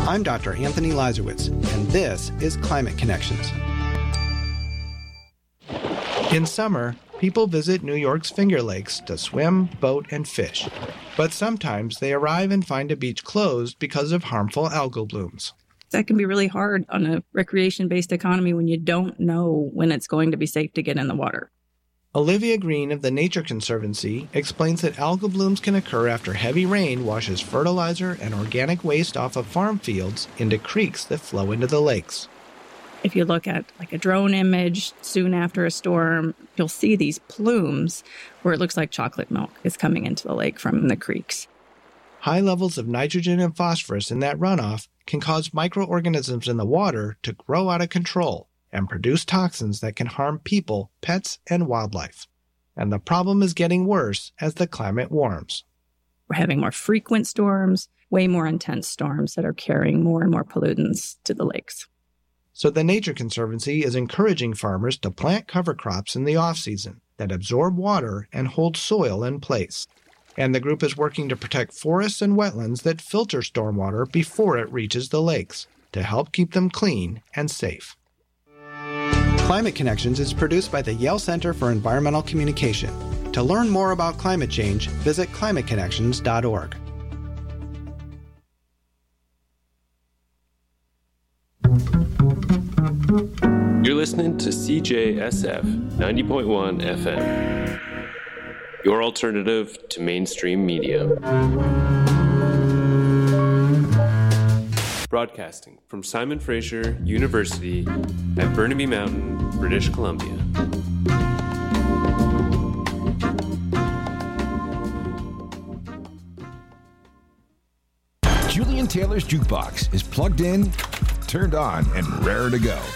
I'm Dr. Anthony Lazarowitz, and this is Climate Connections. In summer, people visit New York's Finger Lakes to swim, boat, and fish. But sometimes they arrive and find a beach closed because of harmful algal blooms. That can be really hard on a recreation-based economy when you don't know when it's going to be safe to get in the water. Olivia Green of the Nature Conservancy explains that algal blooms can occur after heavy rain washes fertilizer and organic waste off of farm fields into creeks that flow into the lakes. If you look at like a drone image soon after a storm, you'll see these plumes where it looks like chocolate milk is coming into the lake from the creeks. High levels of nitrogen and phosphorus in that runoff can cause microorganisms in the water to grow out of control and produce toxins that can harm people, pets, and wildlife. And the problem is getting worse as the climate warms. We're having more frequent storms, way more intense storms that are carrying more and more pollutants to the lakes. So the Nature Conservancy is encouraging farmers to plant cover crops in the off-season that absorb water and hold soil in place. And the group is working to protect forests and wetlands that filter stormwater before it reaches the lakes to help keep them clean and safe. Climate Connections is produced by the Yale Center for Environmental Communication. To learn more about climate change, visit climateconnections.org. You're listening to CJSF 90.1 FM, your alternative to mainstream media. Broadcasting from Simon Fraser University at Burnaby Mountain, British Columbia. Julian Taylor's Jukebox is plugged in, turned on, and raring to go.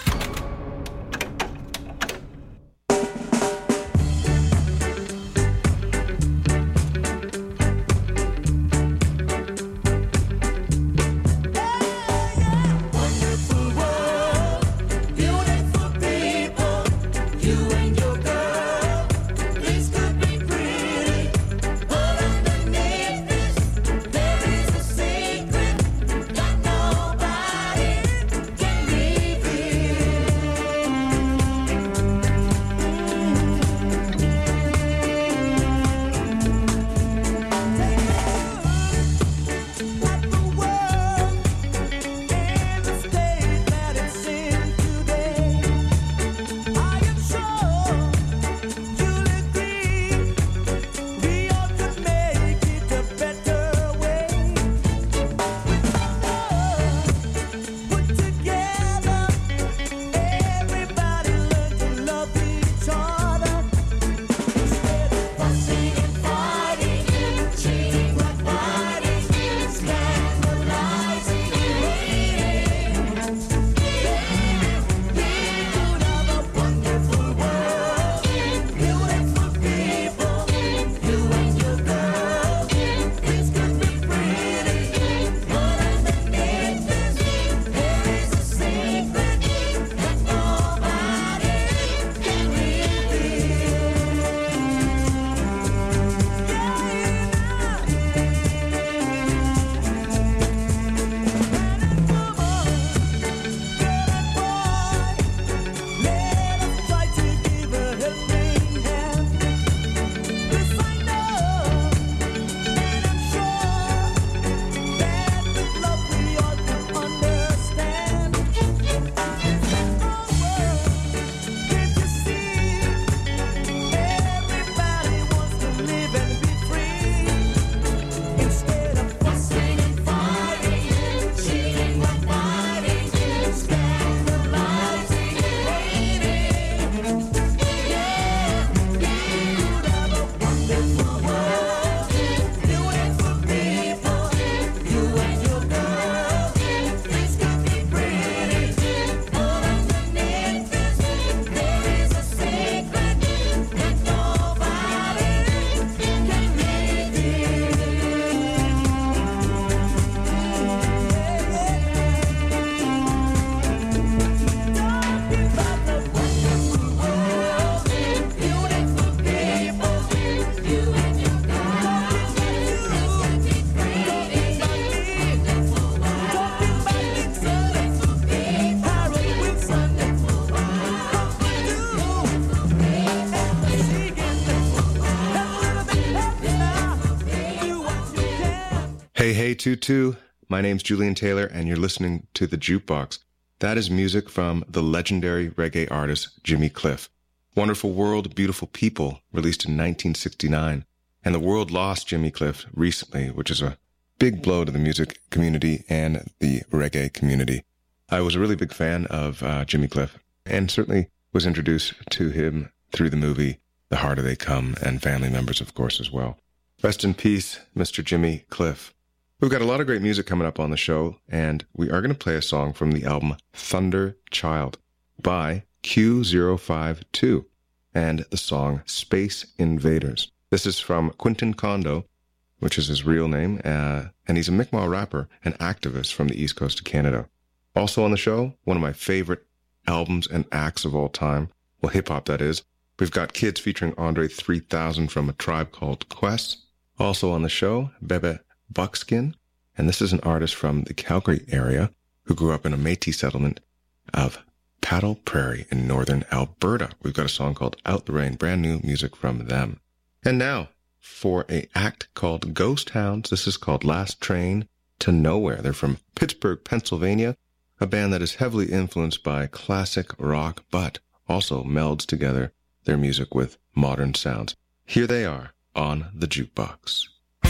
92.2. My name's Julian Taylor, and you're listening to The Jukebox. That is music from the legendary reggae artist Jimmy Cliff. Wonderful World, Beautiful People, released in 1969. And the world lost Jimmy Cliff recently, which is a big blow to the music community and the reggae community. I was a really big fan of Jimmy Cliff, and certainly was introduced to him through the movie The Harder They Come, and family members, of course, as well. Rest in peace, Mr. Jimmy Cliff. We've got a lot of great music coming up on the show, and we are going to play a song from the album Thunder Child by Q052, and the song Space Invaders. This is from Quentin Kondo, which is his real name, and he's a Mi'kmaq rapper and activist from the east coast of Canada. Also on the show, one of my favorite albums and acts of all time, well, hip-hop that is. We've got Kids featuring Andre 3000 from A Tribe Called Quest. Also on the show, Bebe Buckskin, and this is an artist from the Calgary area who grew up in a Métis settlement of Paddle Prairie in northern Alberta. We've got a song called Out the Rain, brand new music from them. And now, for an act called Ghost Hounds, this is called Last Train to Nowhere. They're from Pittsburgh, Pennsylvania, a band that is heavily influenced by classic rock, but also melds together their music with modern sounds. Here they are on The Jukebox.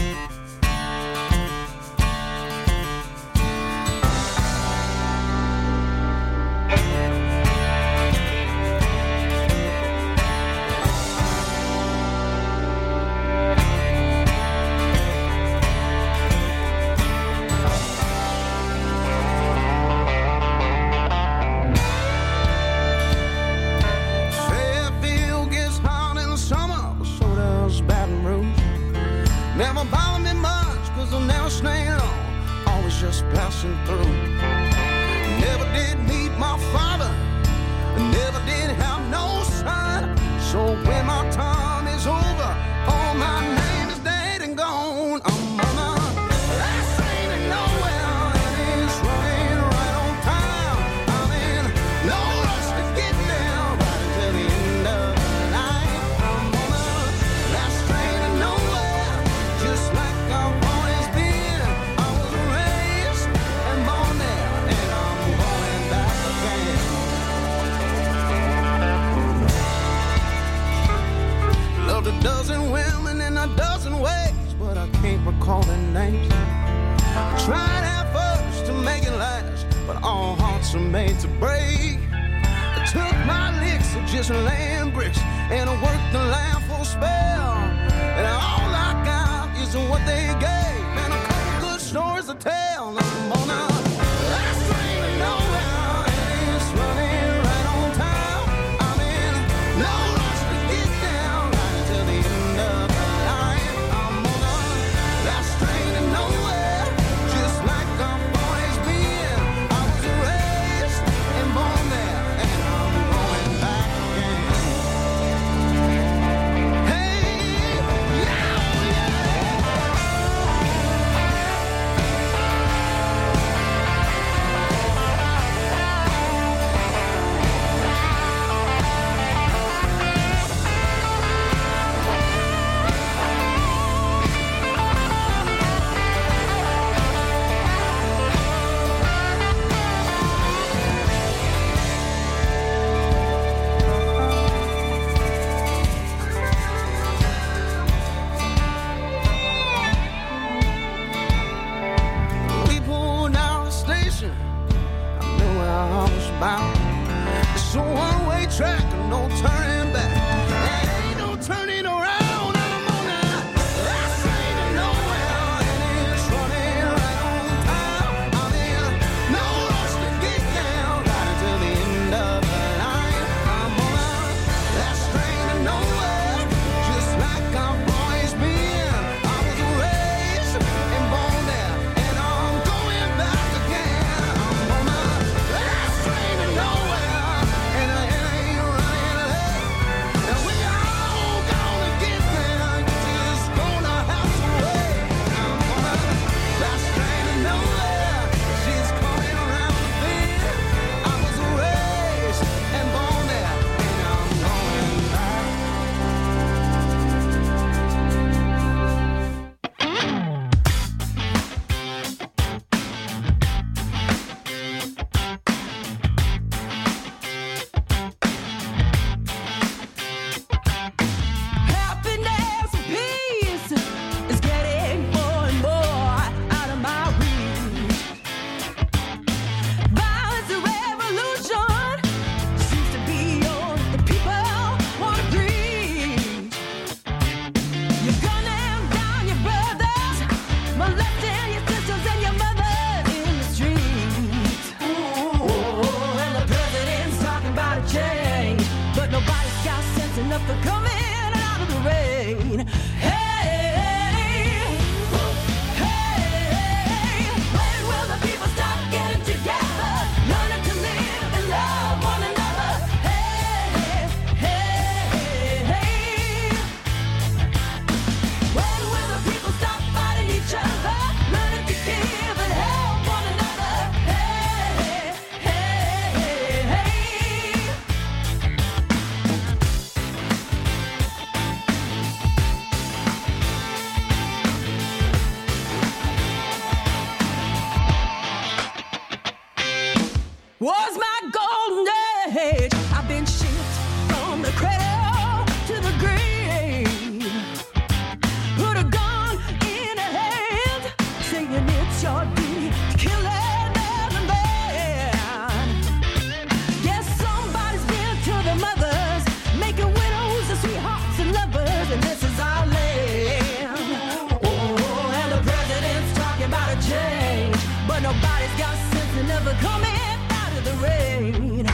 Passing through. Never did meet my father, never did have no son. So when my time is over, oh, my name is dead and gone. I'm on a last train to nowhere, and it's running right on time. I'm in no rush to get there, right until the end of the night. I'm on a last train to nowhere, just like I've always been. I was raised and born there, and I'm going back again. Loved a dozen women in a dozen ways, but I can't recall their names. I tried at first to make it last, but all hearts are made to break. I took my licks of just laying bricks, and I worked the land for a spell. And all I got is what they gave, and a couple good stories to tell. I'm on a last train to nowhere, and it's running right on time. I'm in no rush to get down, right until the end of the line. I'm on a last train to nowhere, just like I've always been. I was raised and born there, and I'm going back again. Hey, yeah, yeah. We pulled out the station, I knew where I was bound. It's a one-way track and no turning back. There ain't no turning around. I'm on that last train to nowhere, and it's running right on time. I'm in no rush to get down, right until the end of the line. I'm on that last train to nowhere, just like I've always been. I was raised and born there, and I'm going back again. I'm on the last train to nowhere, and I ain't running late. And we all gonna and never coming out of the rain.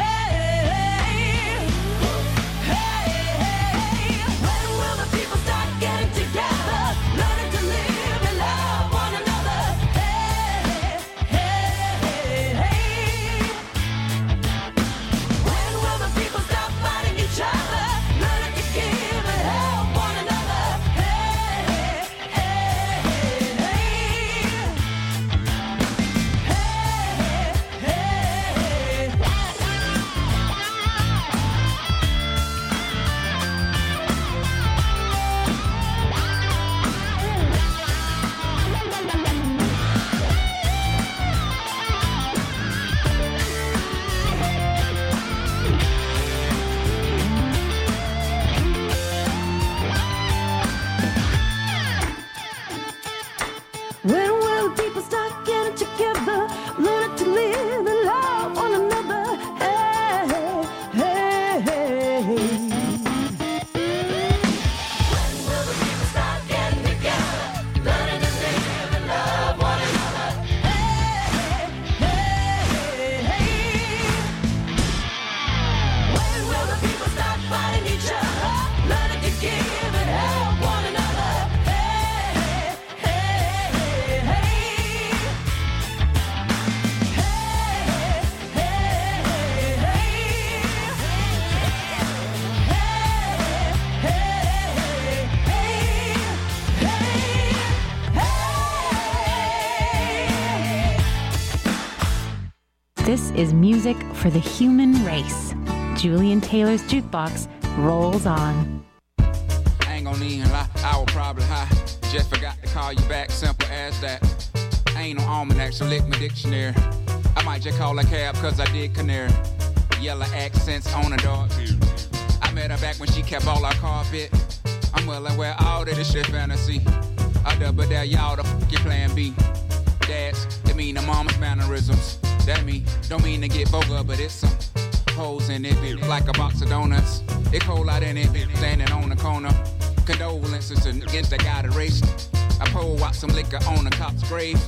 This is music for the human race. Julian Taylor's Jukebox rolls on. I ain't gonna even lie, I was probably high. Just forgot to call you back, simple as that. I ain't no almanac, so lick my dictionary. I might just call a cab, cause I did canary. Yellow accents on a dog. I met her back when she kept all our carpet. I'm willing wear all of this shit fantasy. I double dare y'all to fuck your plan B. Dads, that mean the mama's mannerisms. That mean, don't mean to get vulgar, but it's some hoes in it, bitch, like a box of donuts. It cold out in it, bitch, standing on the corner. Condolences to niggas that got erased. I pour out some liquor on the cop's grave.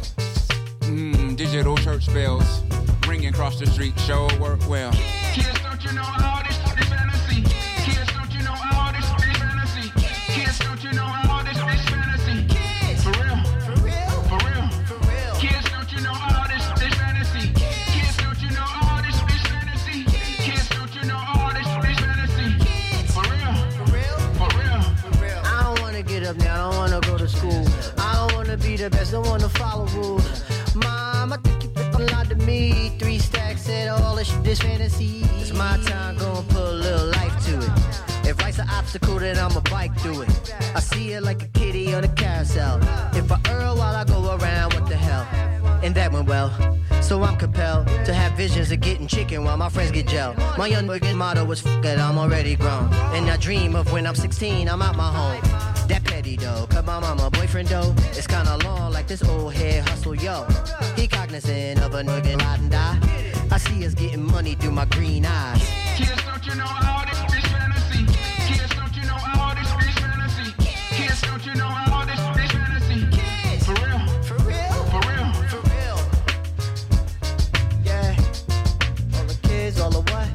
Digital church bells ringing across the street, sure work well. Kids, don't you know all this fantasy? Kids, don't you know all this fantasy? Kids, don't you know all this fantasy? For real, for real, for real, for real. Kids, don't you know all this fantasy? Kids, don't you know all this fantasy? Kids, don't you know all this fantasy? For real, for real, for real, for real. I don't wanna get up now, I don't wanna go to school. I don't wanna be the best, don't wanna follow rules. Mom, I think you pick a lot to me. 3 stacks said all this shit is fantasy. It's my time, gonna put a little life to it. If life's an obstacle, then I'ma bike through it. I see it like a kitty on a carousel. If I err while I go around, what the hell? And that went well. So I'm compelled to have visions of getting chicken while my friends get gel. My young boy motto was f it, I'm already grown. And I dream of when I'm 16, I'm out my home. That petty though, cause my mama boyfriend though, it's kinda long like this old head hustle, yo. He cognizant of a nigga ride and die. I see us getting money through my green eyes. Kids, don't you know all this fantasy? Kids, don't you know all this fantasy? Kids, don't you know all this fantasy? For real, for real, for real, for real. Yeah, all the kids, all the what?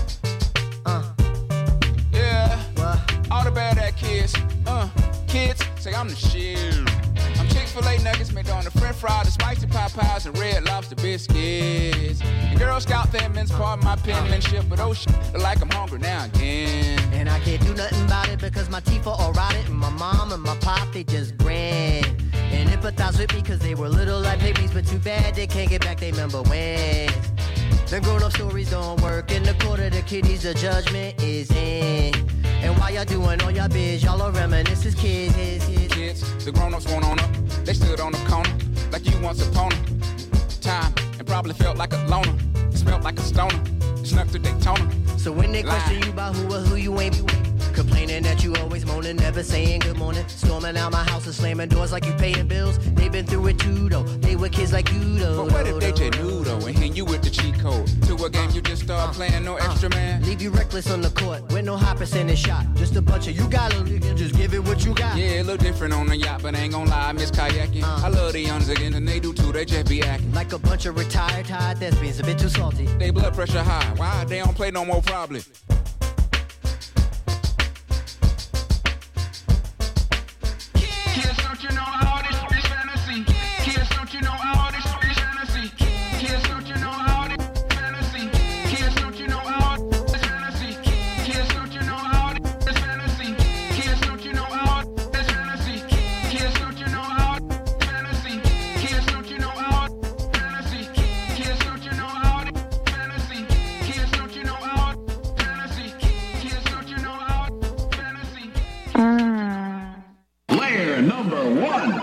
Yeah, What? all the bad at kids. Kids say I'm the shit. I'm Chick-fil-A nuggets made on the French fries, the spicy Popeyes, and Red Lobster biscuits. And Girl Scout Thin-Mints, pardon my penmanship, but oh shit, look like I'm hungry now again. And I can't do nothing about it because my teeth are all rotted. And my mom and my pop, they just grin. And empathize with me because they were little like babies, but too bad they can't get back they remember wins. The grown-up stories don't work. In the court of the kiddies, the judgment is in. And while y'all doing all y'all biz, y'all are reminiscing kids. Kids, the grown-ups went on up. They stood on the corner like you once upon a time and probably felt like a loner. Smelled like a stoner. Snuck to Daytona. So when they question you about who or who you ain't, complaining that you always moaning, never saying good morning, storming out my house and slamming doors like you paying bills. They been through it too though. They were kids like you though. But what if they just knew though and hit you with the cheat code? To to a game, you just start playing, no extra man. Leave you reckless on the court with no high percentage shot. Just a bunch of you got it, just give it what you got. Yeah, a little different on the yacht, but I ain't gonna lie, I miss kayaking. I love the youngs again, and they do too, they just be acting like a bunch of retired thespians, a bit too salty. They blood pressure high, why? They don't play no more probably. Kids, don't you know all this is fantasy? Kids, don't you know all this is fantasy? Kids, don't you know all this fantasy? Kids, don't you know all this fantasy? Kids, don't you know all this fantasy? Kids, don't you know all this fantasy? Kids, don't you know all fantasy? Kids, don't you know all fantasy? Kids, don't you know all fantasy? Kids, don't you know all fantasy? Kids, don't you know all fantasy? Player number one.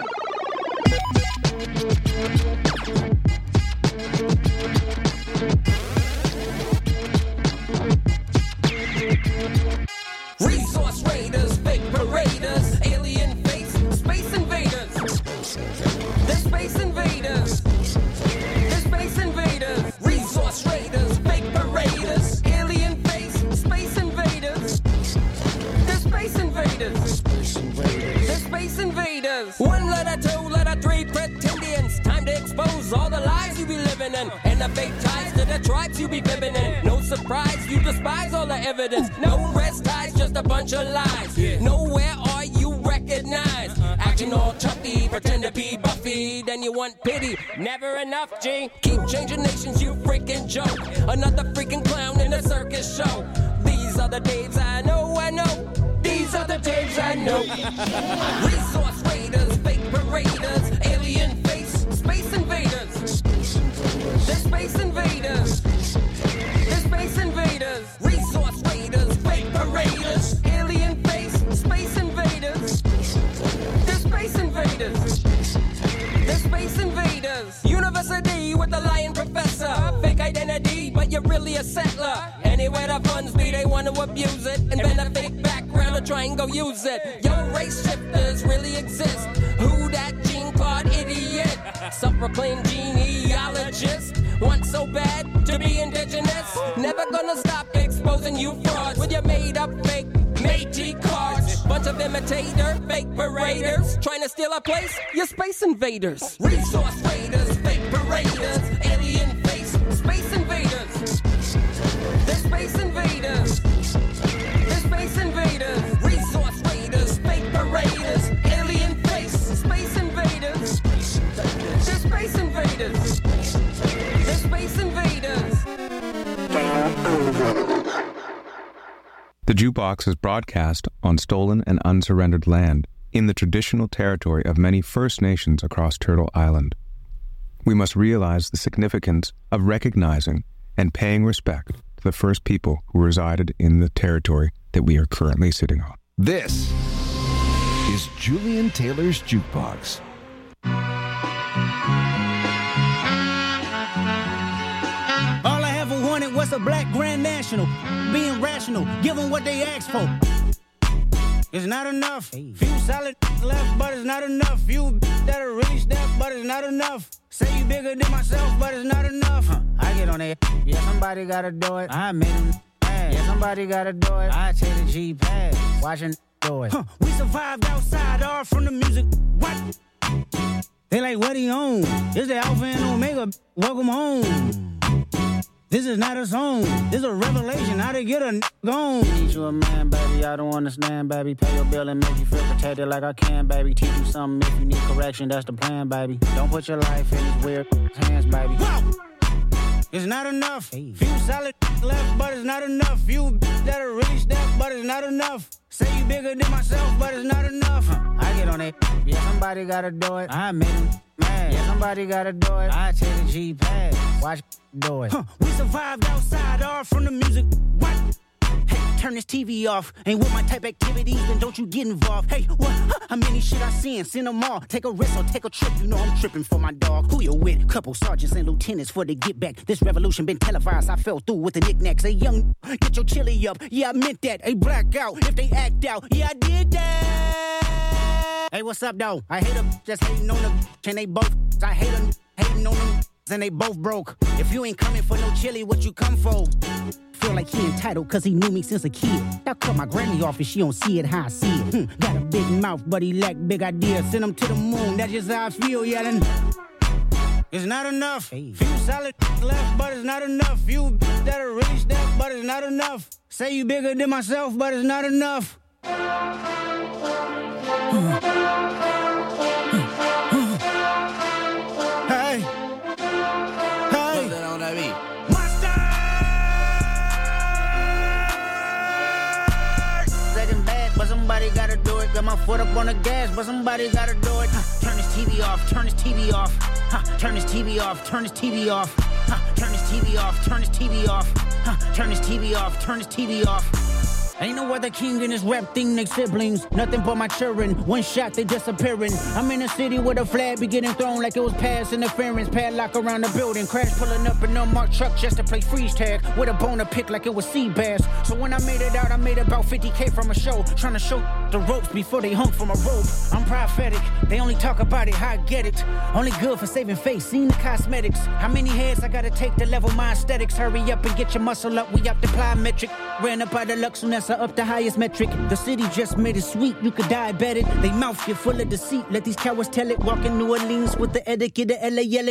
Resource raiders, fake paraders, alien face, space invaders. The space invaders. The space invaders. Resource raiders, fake paraders, alien face, space invaders. The space invaders. The space invaders. 1 letter, 2 letter, 3 pretendians. Time to expose all the lies you be living in. And the fake ties to the tribes you be fibbing in. No surprise, you despise all the evidence. No rest ties, just a bunch of lies. Nowhere are you recognized. Acting all toughy, pretend to be Buffy. Then you want pity, never enough, G. Keep changing nations, you freaking joke. Another freaking clown in a circus show. These are the days I know, I know. These are the days I know. Resource raiders, fake paraders, alien face, space invaders. The space invaders. The space invaders. Resource raiders, fake paraders, alien face, space invaders. The space invaders. The space invaders. University with the lying professor. Fake identity, but you're really a settler. Anywhere the funds be, they want to abuse it. And then a fake background to try and go use it. Yo, race shifters really exist. Who that gene card idiot? Self-proclaimed genealogist. Want so bad to be indigenous. Never gonna stop exposing you frauds with your made-up fake Métis cards. Bunch of imitator, fake paraders. Trying to steal our place, you're space invaders. Resource raiders, fake paraders, alien face, space invaders. The space invaders. The space invaders. Resource raiders, fake paraders, alien face, space invaders. The space invaders. The space invaders. The Jukebox is broadcast on stolen and unsurrendered land in the traditional territory of many First Nations across Turtle Island. We must realize the significance of recognizing and paying respect to the first people who resided in the territory that we are currently sitting on. This is Julian Taylor's Jukebox. All I ever wanted was a black Grand National. Being rational, give them what they ask for. It's not enough. Few solid left, but it's not enough. Few that are really step, but it's not enough. Say you bigger than myself, but it's not enough. I get on it. Yeah, somebody gotta do it. I made them mad. Yeah, somebody gotta do it. I take the G-pad, watching do it. We survived outside, all from the music. What? They like, what he on? This the Alpha and Omega. Welcome home. This is not a song. This is a revelation. How to get a gone. Need you a man, baby. I don't understand, baby. Pay your bill and make you feel protected like I can, baby. Teach you something if you need correction. That's the plan, baby. Don't put your life in these weird hands, baby. Whoa! It's not enough. Few solid left, but it's not enough. Few that are really step, but it's not enough. Say you bigger than myself, but it's not enough. I get on it. Yeah, somebody gotta do it. I made him mad. Yeah, somebody gotta do it. I take the G-pad. Watch do it. We survived outside, all from the music. What? Hey, turn this TV off. Ain't with my type activities, then don't you get involved. Hey, what? How many shit I seen? Send them all. Take a risk or take a trip. You know I'm tripping for my dog. Who you with? Couple sergeants and lieutenants for the get back. This revolution been televised. I fell through with the knickknacks. Hey, young, get your chili up. Yeah, I meant that. Hey, black out if they act out. Yeah, I did that. Hey, what's up, though? I hate them just hating on them. And they both, I hate them hating on them. and they both broke. If you ain't coming for no chili, what you come for? Feel like he entitled cause he knew me since a kid. I cut my granny off and she don't see it how I see it. Got a big mouth but he lack big ideas. Send him to the moon, that's just how I feel yelling. It's not enough. Few solid left, but it's not enough. Few that'll reach that, but it's not enough. Say you bigger than myself, but it's not enough. Hey, hey. Second bad, but somebody gotta do it. Got my foot up on the gas, but somebody gotta do it. Turn his TV off, turn his TV off. Turn his TV off, turn his TV off. Turn his TV off, turn his TV off. Turn his TV off, turn his TV off. Ain't no other king in this rap thing, they siblings. Nothing but my children. One shot, they disappearing. I'm in a city where the flag be getting thrown like it was pass interference. Padlock around the building. Crash pulling up an unmarked truck just to play freeze tag. With a bone to pick like it was sea bass. So when I made it out, I made about 50K from a show. Trying to show the ropes before they hung from a rope. I'm prophetic. They only talk about it, how I get it. Only good for saving face, seen the cosmetics. How many heads I gotta take to level my aesthetics? Hurry up and get your muscle up, we up the plyometric. Ran up out of Lux and that's up the highest metric. The city just made it sweet, you could diabetic. They mouth get full of deceit, let these cowards tell it. Walk in New Orleans with the etiquette of LA yelling.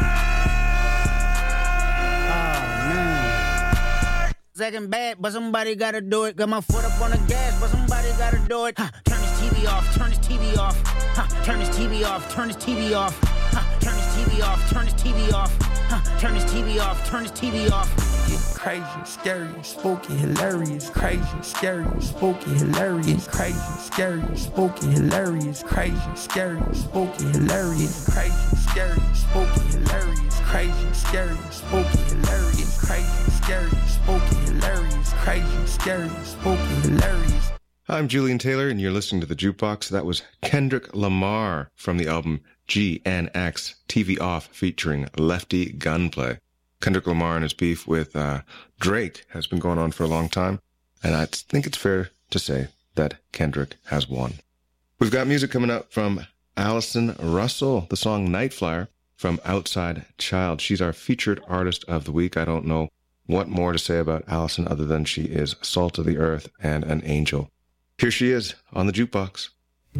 Second bad, but somebody gotta do it. Got my foot up on the gas, but somebody gotta do it. Turn his TV off, turn his TV off. Turn his TV off, turn his TV off. Turn his TV off, turn his TV off. Turn his TV off, turn his TV off. Crazy, scary, spooky, hilarious. Crazy, scary, spooky, hilarious. Crazy, scary, spooky, hilarious. Crazy, scary, spooky, hilarious. Crazy, scary, spooky, hilarious. Crazy, scary, spooky, hilarious. Crazy, scary, spooky, hilarious. Crazy, scary, spooky, hilarious. I'm Julian Taylor, and you're listening to The Jukebox. That was Kendrick Lamar from the album GNX TV Off featuring Lefty Gunplay. Kendrick Lamar and his beef with Drake has been going on for a long time, and I think it's fair to say that Kendrick has won. We've got music coming up from Allison Russell, the song Night Flyer from Outside Child. She's our featured artist of the week. I don't know what more to say about Allison other than she is salt of the earth and an angel. Here she is on the Jukebox.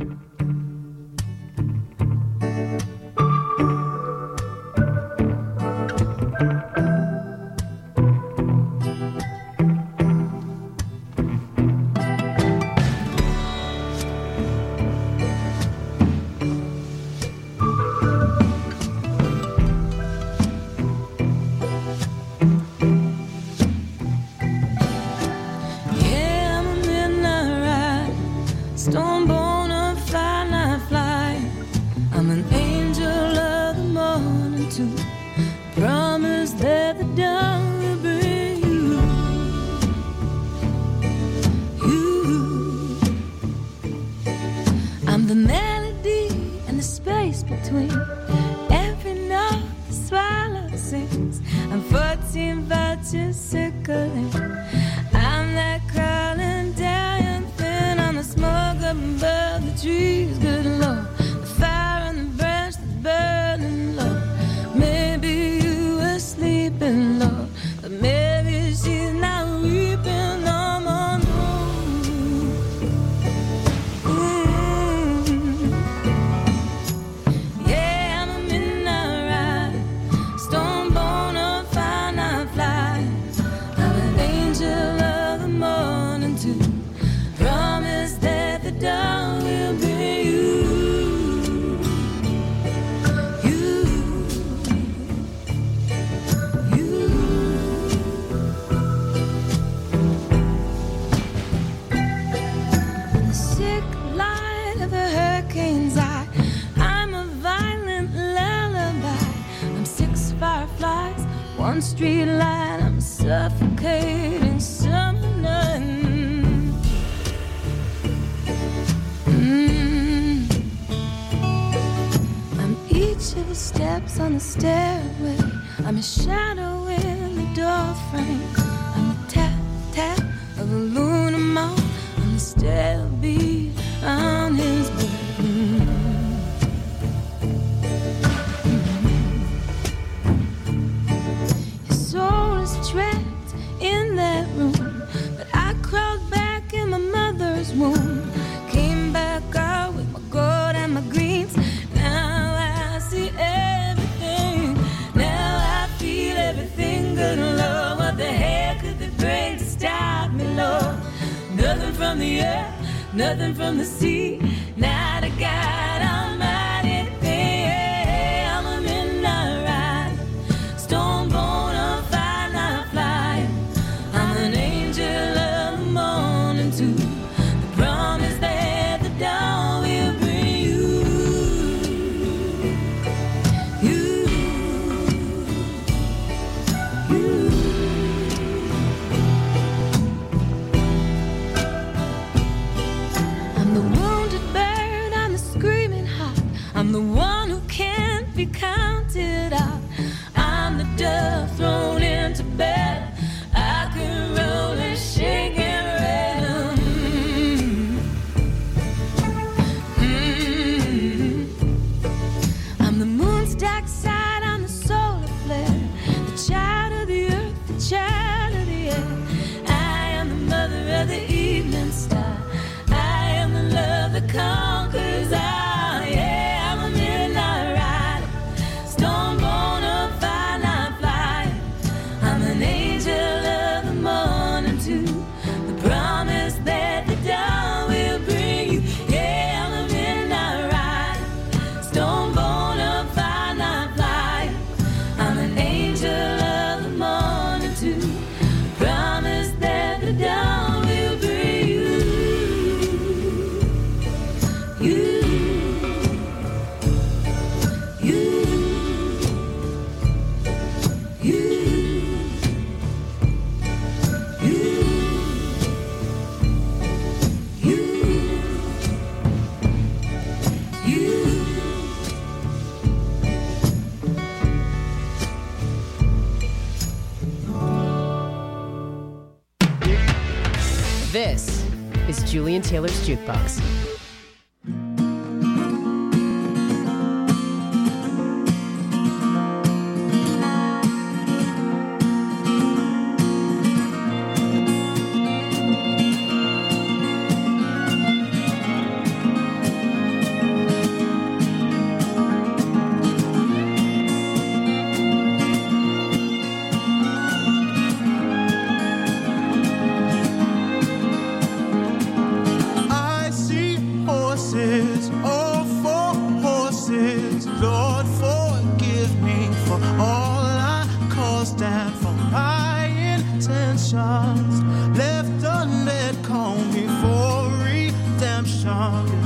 Street light, I'm suffocating summer night. I'm each of the steps on the stairway. I'm a shadow in the doorframe. I'm the tap tap of a lunar moth. I'm the stale beat on his bed. from the earth, nothing from the sea. Not a God Almighty thing. I'm a midnight rider, stone born on fire, not flying. I'm an angel of the morning too. The promise that the dawn will bring you. I'm the wounded bird, I'm the screaming heart. I'm the one who can't be counted out. I'm the dove thrown into bed. I can roll and shake and rattle. I'm the moon's dark side, I'm the solar flare. The child of the earth, the child of the air. I am the mother of the evening star. I am the love that conquers all. Yeah, I'm a midnight rider, stone born of fire, not flying. I'm an angel of the morning too. The promise that the dawn will bring you. Yeah, I'm a midnight rider, stone born of fire, not flying. I'm an angel of the morning too. Promise that the dawn will bring you. This is Julian Taylor's Jukebox. I see horses, oh, 4 horses. Lord, forgive me for all I caused and for my intentions. Left unled, call me for redemption.